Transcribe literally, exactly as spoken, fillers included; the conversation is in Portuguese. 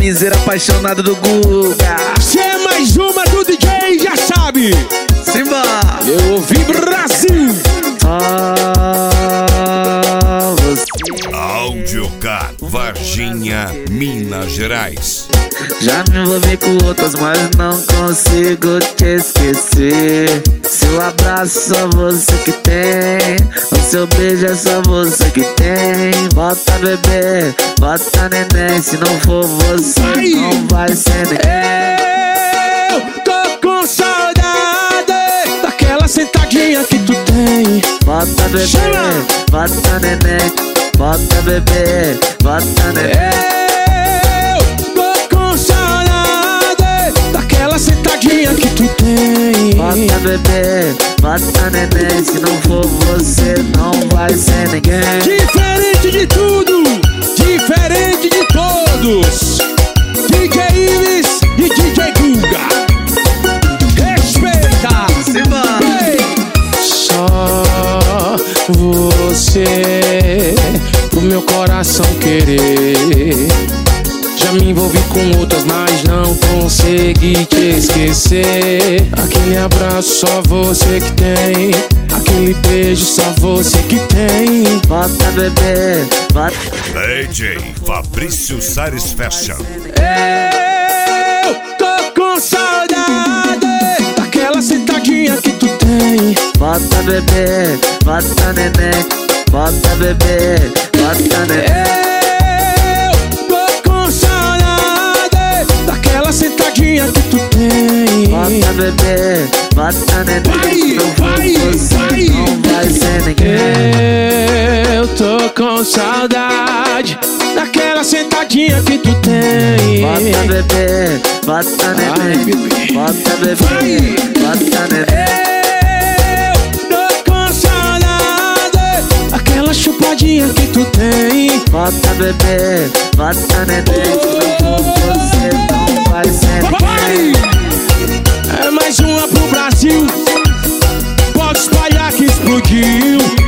miseira apaixonada do Guga. Se é mais uma do D J, já sabe. Simba! Eu ouvi Brasil. Ah, você. Audiocar, Varginha, Minas Gerais. Já me envolvi com outras, mas não consigo te esquecer. Seu abraço só você que tem, o seu beijo é só você que tem. Bota bebê, bota neném, se não for você Ai. não vai ser ninguém. Eu tô com saudade daquela sentadinha que tu tem. Bota bebê, Chama. bota neném, bota bebê, bota neném. Sentadinha que tu tem. Bota bebê, bota neném, se não for você não vai ser ninguém. Diferente de tudo, diferente de todos, D J Ives e D J Guga. Respeita. Simba. Hey. Só você pro meu coração querer. Já me envolvi com outras, mas não consegui te esquecer. Aquele abraço só você que tem, aquele beijo só você que tem. Bota bebê, bota. D J Fabrício Sares Fashion. Eu tô com saudade daquela sentadinha que tu tem. Bota bebê, bota neném, bota bebê, bota neném. Sentadinha que tu tem. Bota bebê, bota neném, vai, não vai, você vai. não vai ser ninguém. Eu tô com saudade daquela sentadinha que tu tem. Bota bebê, bota neném, bota bebê, vai. bota neném. Eu tô com saudade daquela chupadinha que tu tem. Bota bebê, bota neném, se não for você não vai ser ninguém. É mais uma pro Brasil, pode espalhar que explodiu.